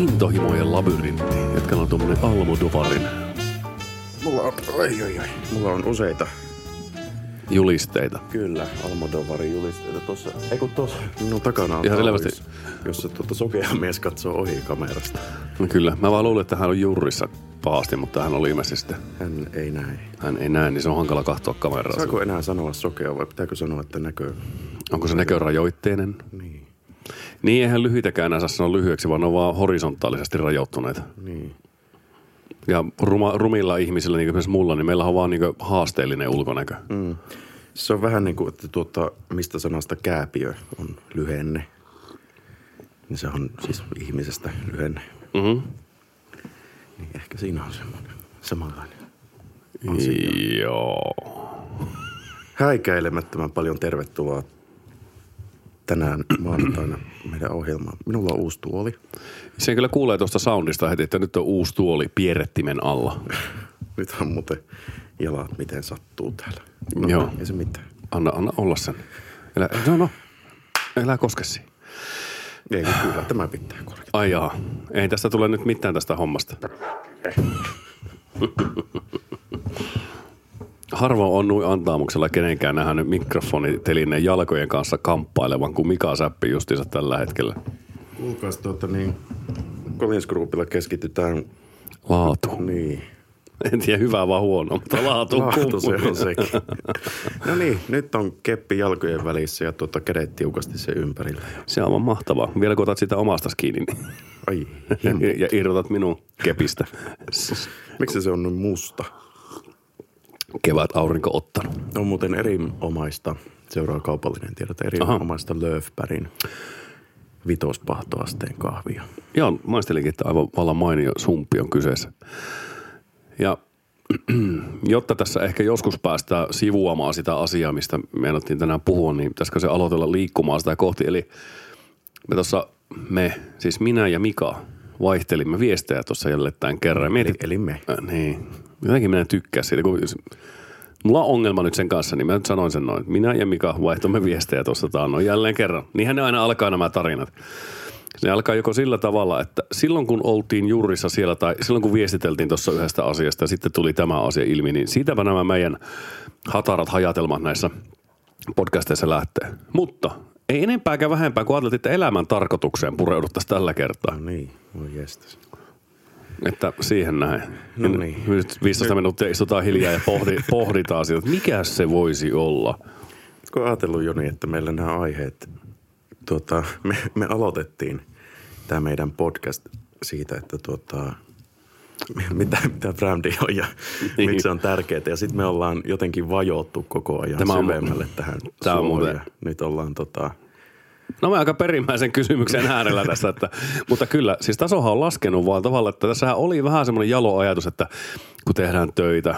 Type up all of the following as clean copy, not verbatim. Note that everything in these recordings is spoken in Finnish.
intohimojen labyrintti, jotka on tuommoinen Almodovarin Mulla on useita julisteita. Kyllä, Almodovarin julisteita tuossa. Eikö tuossa minun takana on ihan selvästi, jossa sokea mies katsoo ohi kamerasta. No kyllä, mä vaan luulin, että hän on jurrissa pahasti, mutta hän oli ilmeisesti. Hän ei näe. Hän ei näe, niin se on hankala katsoa kamerasta. Saako enää sanoa sokea vai pitääkö sanoa, että näkö? Onko se näkörajoitteinen? Niin. Niin, eihän lyhyitäkään enää saa sanoa lyhyeksi, vaan ne on vaan horisontaalisesti rajoittuneita. Niin. Ja rumilla ihmisillä, niin kuin esimerkiksi mulla, niin meillä on vaan niin kuin haasteellinen ulkonäkö. Mm. Se on vähän niin kuin, että mistä sanasta kääpiö on lyhenne. Niin se on siis ihmisestä lyhenne. Mm-hmm. Niin ehkä siinä on semmoinen samanlainen asia. Joo. Häikäilemättömän paljon tervetuloa tänään maanantaina meidän ohjelmaan. Minulla on uusi tuoli. Sen kyllä kuulee tuosta soundista heti, että nyt on uusi tuoli pierrettimen alla. Nyt on muuten jalat miten sattuu täällä. No, joo. Ei se mitään. Anna olla sen. Elä koske siihen. Ei kyllä, tämä pitää korjata. Ai jaa. Ei tästä tule nyt mitään tästä hommasta. Harvoin on nuin antaamuksella kenenkään nähnyt mikrofonitelineen jalkojen kanssa kamppailevan, kuin Mika Säppi justiinsa tällä hetkellä. Kuulkaas Collins Groupilla keskitytään laatuun. Niin. En tiedä hyvää vai huono, mutta laatu se on sekin. No niin, nyt on keppi jalkojen välissä ja kädet tiukasti sen ympärillä. Se on aivan mahtavaa. Vielä kun otat sitä omasta kiinni, niin ai, ja irrotat minun kepistä. Miksi se on nyt musta? Kevät aurinko ottanut. On muuten erinomaista, seuraa kaupallinen tiedot, erinomaista Löfbergin 5 pahtoasteen kahvia. Joo, maistelinkin, että aivan vallan mainio sumppi on kyseessä. Ja jotta tässä ehkä joskus päästään sivuamaan sitä asiaa, mistä me ennattiin tänään puhua, niin pitäisikö se aloitella liikkumaan sitä kohti. Eli siis minä ja Mika vaihtelimme viestejä tuossa jälleen tämän kerran. Eli me. Niin. Jotenkin minä tykkään siitä. Mulla on ongelma nyt sen kanssa, niin mä nyt sanoin sen noin. Minä ja Mika vaihtoimme viestejä tuossa taannoin jälleen kerran. Niinhän ne aina alkaa nämä tarinat. Ne alkaa joko sillä tavalla, että silloin kun oltiin juurissa siellä tai silloin kun viestiteltiin tuossa yhdestä asiasta ja sitten tuli tämä asia ilmi, niin siitäpä nämä meidän hatarat hajatelmat näissä podcasteissa lähtee. Mutta ei enempää eikä vähempää, kun ajateltiin, että elämän tarkoitukseen pureuduttaisiin tällä kertaa. No niin, voi jestas. Että siihen näin. No niin. Nyt 15 minuuttia istutaan hiljaa ja pohditaan siitä, että mikä se voisi olla. Kun ajatellut Joni, että meillä nämä aiheet, me aloitettiin tämä meidän podcast siitä, että mitä brändi on ja niin. Miksi se on tärkeää. Ja sitten me ollaan jotenkin vajottu koko ajan syvemmälle tähän suohon. Nyt ollaan No mä aika perimmäisen kysymyksen äärellä tässä, mutta kyllä, siis tasohan on laskenut vaan tavalla, että tässähän oli vähän semmoinen jalo ajatus, että kun tehdään töitä,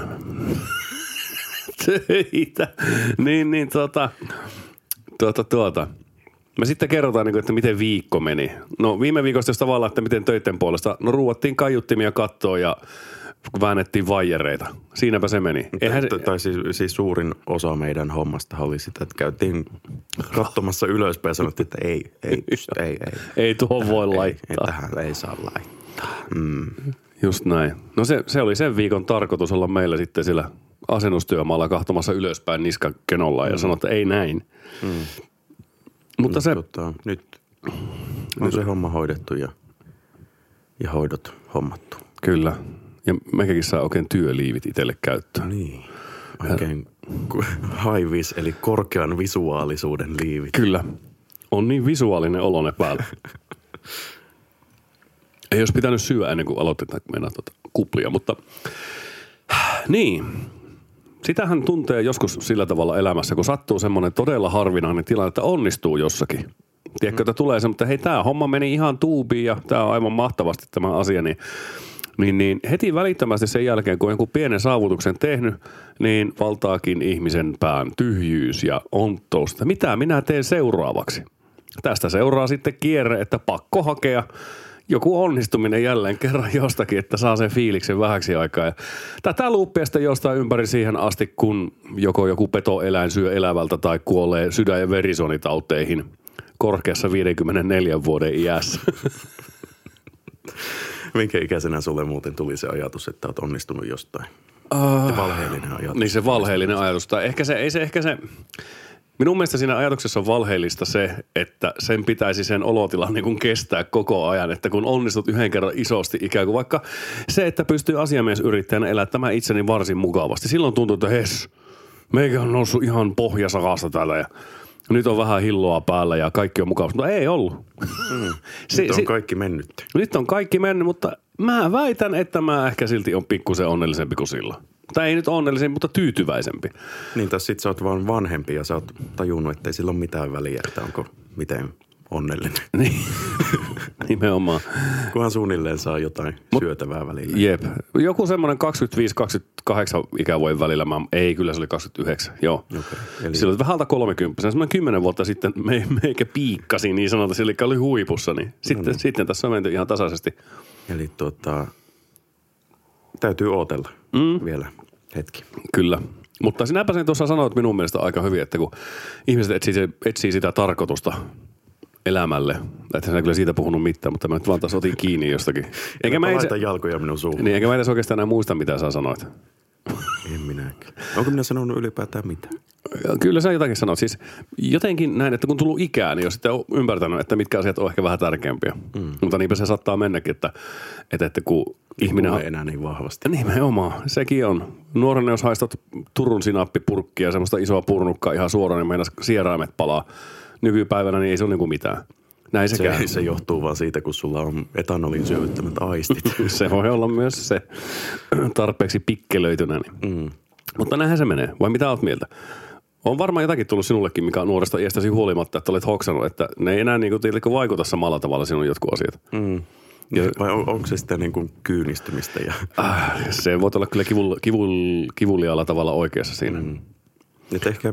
me sitten kerrotaan, että miten viikko meni. No viime viikosta jos tavallaan, että miten töiden puolesta, no ruuattiin kaiuttimia kattoon ja väännettiin vaijereita. Siinäpä se meni. Siis suurin osa meidän hommasta oli sitä, että käytiin katsomassa ylöspäin ja sanottiin, että ei. Ei tuohon voi laittaa. Tähän ei saa laittaa. Just näin. No se oli sen viikon tarkoitus olla meillä sitten siellä asennustyömaalla kahtomassa ylöspäin niskakenolla ja sanoa, että ei näin. Mutta nyt on se homma hoidettu ja hoidot hommattu. Kyllä. Ja mekin saa oikein työliivit itselle käyttöön. Niin. Oikein high-vis, eli korkean visuaalisuuden liivit. Kyllä. On niin visuaalinen olone päällä. Ei olisi pitänyt syödä ennen kuin aloitetaan mennä kuplia, mutta niin. Sitähän tuntee joskus sillä tavalla elämässä, kun sattuu semmoinen todella harvinainen tilanne, että onnistuu jossakin. Tiedätkö, että tulee semmoinen, että hei, tämä homma meni ihan tuubiin ja tämä on aivan mahtavasti tämä asia, niin heti välittömästi sen jälkeen, kun on jonkun pienen saavutuksen tehnyt, niin valtaakin ihmisen pään tyhjyys ja ontous, että mitä minä teen seuraavaksi. Tästä seuraa sitten kierre, että pakko hakea joku onnistuminen jälleen kerran jostakin, että saa sen fiiliksen vähäksi aikaa. Ja tätä luuppia sitten jostain ympäri siihen asti, kun joko joku petoeläin syö elävältä tai kuolee sydän- ja verisuonitauteihin korkeassa 54 vuoden iässä. Minkä ikäisenä sulle muuten tuli se ajatus, että olet onnistunut jostain? Se valheellinen ajatus. Niin se valheellinen ajatus. Tai ehkä se... Minun mielestä siinä ajatuksessa on valheellista se, että sen pitäisi sen olotilan niin kuin kestää koko ajan, että kun onnistut yhden kerran isosti ikään kuin vaikka se, että pystyy asiamiesyrittäjänä elättämään itseni varsin mukavasti. Silloin tuntuu, että meikä on noussut ihan pohjasakasta täällä ja nyt on vähän hilloa päällä ja kaikki on mukavasti, mutta ei ollut. Nyt on kaikki mennyt. Nyt on kaikki mennyt, mutta mä väitän, että mä ehkä silti on pikkusen onnellisempi kuin silloin. Tai ei nyt onnellisempi, mutta tyytyväisempi. Niin, tai sit sä oot vaan vanhempi ja sä oot tajunnut, että ei sillä ole mitään väliä, että onko miten onnellinen. Niin, nimenomaan. Kunhan suunnilleen saa jotain syötävää välillä. Jep. Joku semmoinen 25-28 ikävuoden välillä, ei kyllä se oli 29, joo. Okay. Eli... Silloin vähän alta 30. Semmoinen 10 vuotta sitten meikä piikkasi niin sanotaan, eli oli huipussa, niin sitten tässä on menty ihan tasaisesti. Eli täytyy ootella vielä hetki. Kyllä. Mutta sinäpä sen tuossa sanoit minun mielestä aika hyvin, että kun ihmiset etsii sitä tarkoitusta elämälle. Että sinä kyllä siitä puhunut mitään, mutta mä nyt vaan taas otin kiinni jostakin. Laita jalkoja minun suuhun. Niin, enkä mä edes oikeastaan enää muista, mitä sä sanoit. En minäkään. Onko minä sanonut ylipäätään mitään? Kyllä sä jotakin sanoit. Siis jotenkin näin, että kun tullut ikään, niin on sitten ymmärtänyt, että mitkä asiat on ehkä vähän tärkeämpiä. Mutta niinpä se saattaa mennäkin, että kun ihminen on... enää niin vahvasti. Nimenomaan, sekin on. Nuorena, jos haistat Turun sinappipurkkia, semmoista isoa purnukkaa ihan suoraan, niin meinas sieraimet palaa. Nykypäivänä niin ei se ole niin kuin mitään. Näin se käy. Se johtuu vaan siitä, kun sulla on etanolin syövyttämät aistit. Se voi olla myös se tarpeeksi pikkelöitynä. Niin. Mutta näinhän se menee. Vai mitä olet mieltä? On varmaan jotakin tullut sinullekin, mikä on nuoresta iästäsi huolimatta, että olet hoksannut, että ne ei enää niin kuin vaikuta samalla tavalla sinun jotkut asiat. Vai onko se sitten niin kuin kyynistymistä? Se voi olla kyllä kivuliaalla tavalla oikeassa siinä. Nyt ehkä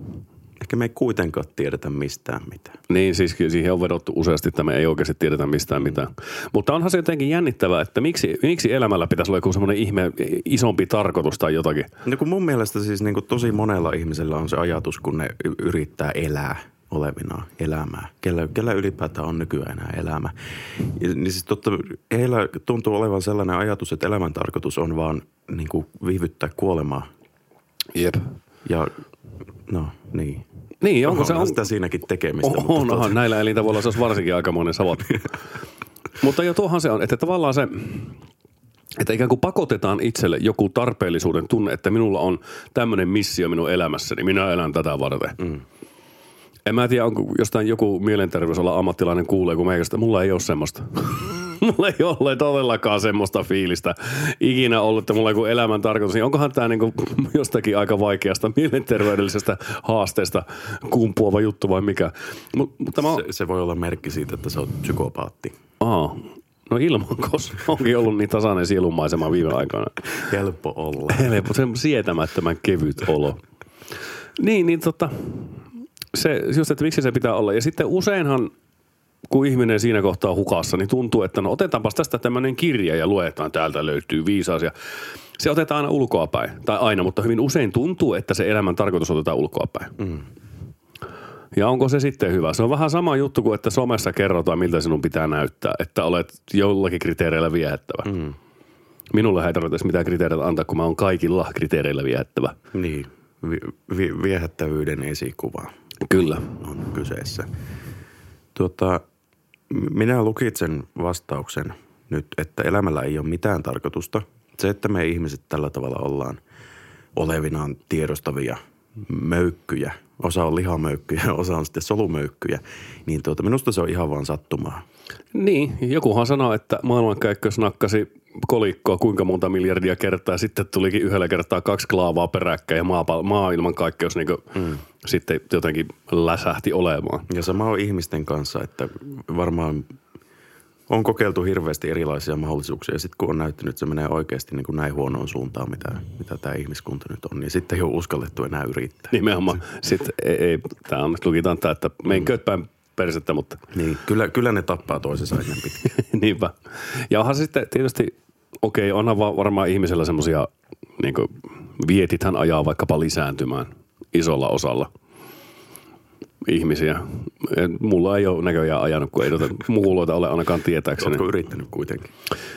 me ei kuitenkaan tiedetä mistään mitään. Niin, siis siihen on vedottu useasti, että me ei oikeasti tiedetä mistään mitään. Mutta onhan se jotenkin jännittävää, että miksi elämällä pitäisi olla joku semmoinen ihme isompi tarkoitus tai jotakin. No kun mun mielestä siis niin kuin tosi monella ihmisellä on se ajatus, kun ne yrittää elää olevinaan elämää. Kellä ylipäätään on nykyään enää elämä. Niin siis totta, heillä tuntuu olevan sellainen ajatus, että elämän tarkoitus on vaan niin kuin viivyttää kuolemaa. Jep. Ja no niin. Niin, onko se sitä siinäkin tekemistä. Onhan näillä elintavoilla se olisi varsinkin aikamoinen savat. Mutta jo tuohan se on, että tavallaan se, että ikään kuin pakotetaan itselle joku tarpeellisuuden tunne, että minulla on tämmöinen missio minun elämässäni, minä elän tätä varten. En mä tiedä, onko jostain joku mielenterveysalan ammattilainen kuulee, kun meikästä, mulla ei ole semmoista. Mulla ei ole todellakaan semmoista fiilistä ikinä ollut, että mulla on joku elämän tarkoitus. Niin onkohan tämä niinku jostakin aika vaikeasta mielenterveydellisestä haasteesta kumpuava juttu vai mikä? Mutta se voi olla merkki siitä, että sä oot psykopaatti. No ilman, koska onkin ollut niin tasainen sielunmaisema viime aikoina. Helppo olla. Helppo, se sietämättömän kevyt olo. Se just, että miksi se pitää olla. Ja sitten useinhan kun ihminen siinä kohtaa hukassa, niin tuntuu, että no otetaanpas tästä tämmöinen kirja ja luetaan, täältä löytyy viisaus. Ja se otetaan aina ulkoapäin. Tai aina, mutta hyvin usein tuntuu, että se elämän tarkoitus otetaan ulkoapäin. Ja onko se sitten hyvä? Se on vähän sama juttu kuin, että somessa kerrotaan, miltä sinun pitää näyttää. Että olet jollakin kriteereillä viehättävä. Minulle ei tarvitse mitään kriteereitä antaa, kun mä oon kaikilla kriteereillä viehättävä. Niin, viehättävyyden esikuva. Kyllä. On kyseessä. Minä lukitsen vastauksen nyt, että elämällä ei ole mitään tarkoitusta. Se, että me ihmiset tällä tavalla ollaan olevinaan tiedostavia möykkyjä, osa on lihamöykkyjä, osa on sitten solumöykkyjä, niin minusta se on ihan vaan sattumaa. Niin, jokuhan sanoo, että maailmankaikkeus nakkasi kolikkoa kuinka monta miljardia kertaa ja sitten tulikin yhdellä kertaa 2 klaavaa peräkkäin ja maailmankaikkeus niin sitten jotenkin läsähti olemaan. Ja sama on ihmisten kanssa, että varmaan on kokeiltu hirveästi erilaisia mahdollisuuksia ja sitten kun on näyttänyt, että se menee oikeasti niin kuin näin huonoon suuntaan, mitä tämä ihmiskunta nyt on, niin sitten ei ole uskallettu enää yrittää. Nimenomaan. Sitten ei tämä on, lukitaan tämä, että menkö päin persettä, mutta... Niin, kyllä ne tappaa toisensa ennen pitkään. Niinpä. Ja onhan sitten tietysti, onhan varmaan ihmisellä semmoisia, niin kuin vietithän ajaa vaikkapa lisääntymään isolla osalla. ihmisiä. Mulla ei ole näköjään ajanut, kun ei noita mukuloita ole ainakaan tietääkseni. Oletko yrittänyt kuitenkin?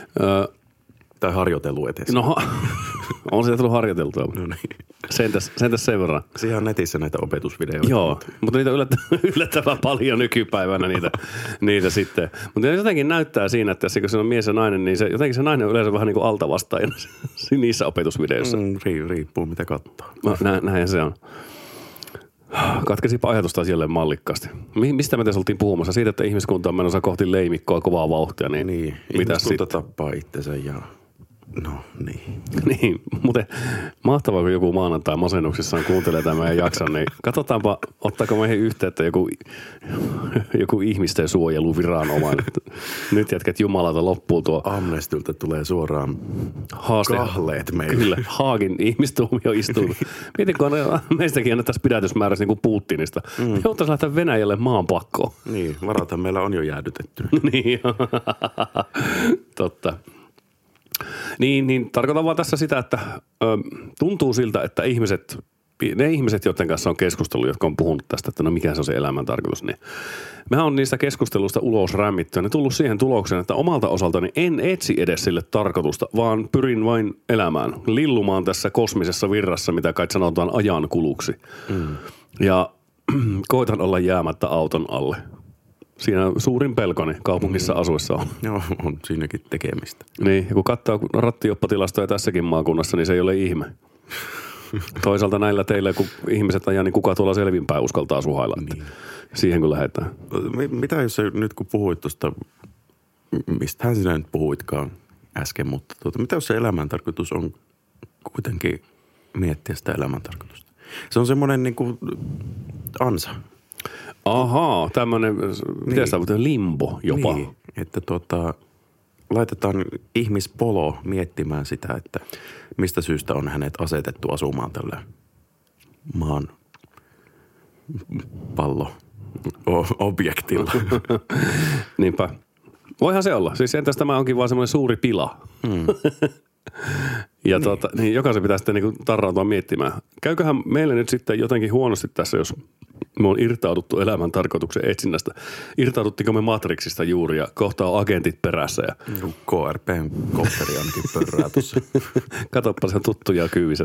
Tai harjoitellut edes? No, on sitä tullut harjoiteltua. No niin. Sentäs sen verran. Siihen on netissä näitä opetusvideoita. Joo, mutta niitä on yllättävän paljon nykypäivänä niitä sitten. Mutta jotenkin näyttää siinä, että kun se on mies ja nainen, niin jotenkin se nainen on yleensä vähän niin kuin altavastaajana niissä opetusvideoissa. Riippuu mitä katsoo. No, näin se on. Katkesipa ajatusta asialle mallikkaasti. Mistä me tässä oltiin puhumassa? Siitä, että ihmiskunta on menossa kohti leimikkoa kovaa vauhtia. Niin ihmiskunta sitten tappaa itsensä ja no niin. Niin, mutta mahtavaa, kun joku maanantai masennuksissaan kuuntelee tämän meidän jakson, niin katsotaanpa, ottaako meihin yhteyttä joku ihmisten suojeluviranomainen. Nyt jätkät jumalata loppuu tuo. Amnestyltä tulee suoraan kahleet meille. Kyllä, Haagin ihmistuomio istuu. Mietin, kun meistäkin annettaisiin pidätysmäärässä niin kuin Putinista. Me jouttaisiin lähteä Venäjälle maanpakkoon. Niin, varathan meillä on jo jäädytetty. Niin, totta. Niin tarkoitan vaan tässä sitä, että tuntuu siltä, että ne ihmiset, joiden kanssa on keskustellut, jotka on puhunut tästä, että no mikä se on se elämän tarkoitus, niin mä oon niistä keskustelusta ulos rämmittyä ja tullut siihen tulokseen, että omalta osaltani en etsi edes sille tarkoitusta, vaan pyrin vain elämään, lillumaan tässä kosmisessa virrassa, mitä kai sanotaan ajan kuluksi. Ja koitan olla jäämättä auton alle. Siinä suurin pelkoni kaupungissa asuessa on. Joo, on siinäkin tekemistä. Niin, ja kun katsoo rattijoppatilastoja tässäkin maakunnassa, niin se ei ole ihme. Toisaalta näillä teillä, kun ihmiset ajaa, niin kuka tuolla selvinpäin uskaltaa suhailla. Niin. Siihen kun lähdetään. Mitä jos nyt kun puhuit tuosta, mistähän sinä nyt puhuitkaan äsken, mutta mitä jos se elämäntarkoitus on kuitenkin miettiä sitä elämäntarkoitusta? Se on semmoinen niin kuin ansa. Ahaa, tämmöinen, miten sitä on, limbo jopa. Niin, että laitetaan ihmispolo miettimään sitä, että mistä syystä on hänet asetettu asumaan tällä maan pallo-objektilla. Niinpä. Voihan se olla. Siis entäs tämä onkin vaan semmoinen suuri pila. Ja niin jokaisen pitää sitten niin tarrautua miettimään. Käyköhän meille nyt sitten jotenkin huonosti tässä, jos me on irtauduttu elämän tarkoituksen etsinnästä. Irtauduttiko me Matrixista juuri ja kohta on agentit perässä. Ja KRPn kopteri ainakin pörrää tuossa. Katoppa, se on tuttu ja kyyvisen.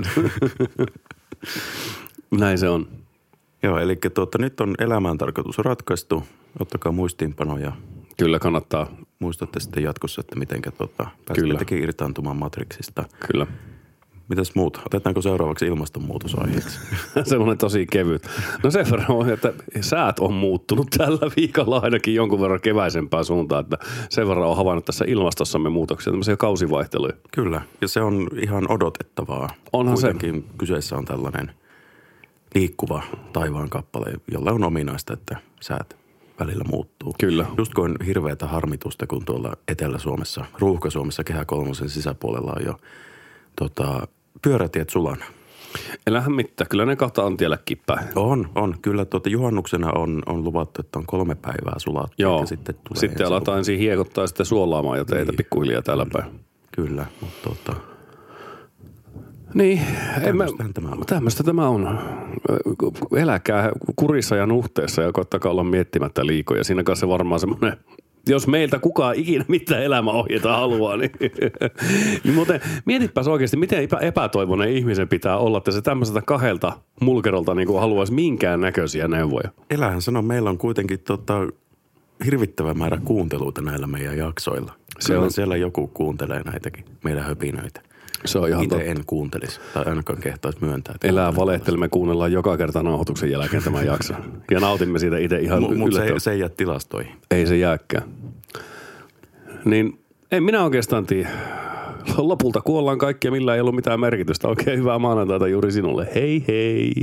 Näin se on. Joo, eli nyt on elämän tarkoitus ratkaistu. Ottakaa muistiinpanoja. Kyllä kannattaa. Muistatte sitten jatkossa, että mitenkä pääsette tekin irtaantumaan Matrixista. Kyllä. Mitäs muuta? Otetaanko seuraavaksi ilmastonmuutosaiheeksi? Semmoinen tosi kevyt. No sen verran on, että säät on muuttunut tällä viikolla ainakin jonkun verran keväisempään suuntaan, että sen verran on havainnut tässä ilmastossamme muutoksia, tämmöisiä kausivaihteluja. Kyllä, ja se on ihan odotettavaa. Onhan kuitenkin kyseessä on tällainen liikkuva taivaan kappale, jolla on ominaista, että säät välillä muuttuu. Kyllä. Just kun on hirveätä harmitusta, kun tuolla Etelä-Suomessa, Ruuhka-Suomessa Kehä kolmosen sisäpuolella on jo pyörätiet sulana. Elähän mitään. Kyllä ne kahta on tielläkin päin. On. Kyllä juhannuksena on luvattu, että on 3 päivää sulat. Joo. Sitten aletaan ensin hiekottaa ja sitten suolaamaan jo teitä pikkuhiljaa täällä päin. Kyllä, mutta niin, tämmöistä tämä on. Eläkää kurissa ja nuhteessa ja koittakaa olla miettimättä liikoja. Siinä kanssa varmaan semmoinen, jos meiltä kukaan ikinä mitään elämäohjeita haluaa, niin muuten mietipäs oikeasti, miten epätoivoinen ihmisen pitää olla, että se tämmöiseltä 2 mulkerolta niin kuin haluaisi minkään näköisiä neuvoja. Elähän sanoo, meillä on kuitenkin hirvittävä määrä kuunteluita näillä meidän jaksoilla. Siellä joku kuuntelee näitäkin meidän höpinöitä. Se on ihan itse en kuuntelisi tai ainakaan kehtaisi myöntää. Elää valehtelemme kuunnellaan joka kerta nauhoituksen jälkeen tämän jakson. Ja nautimme siitä itse ihan yllättävän. Mutta se ei jää tilastoihin. Ei se jääkään. Niin en minä oikeastaan tiedä. Lopulta kuollaan kaikki ja millä ei ollut mitään merkitystä. Oikein hyvää maanantaita juuri sinulle. Hei hei.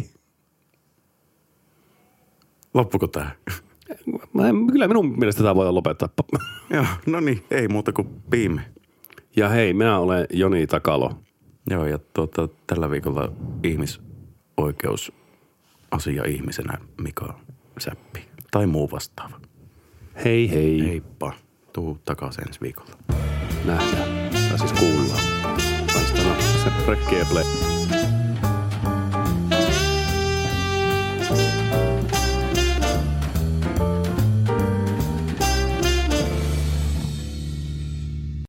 Loppuko tää? Kyllä minun mielestä tämä voidaan lopettaa. Joo, no niin, ei muuta kuin piime. Ja hei, minä olen Joni Takalo. Joo, ja tällä viikolla ihmisoikeusasia ihmisenä Mika Säppi. Tai muu vastaava. Hei hei. Heippa. Tuu takaisin ensi viikolla. Nähdään. Tai siis kuullaan. Vastaana se rekkiä play.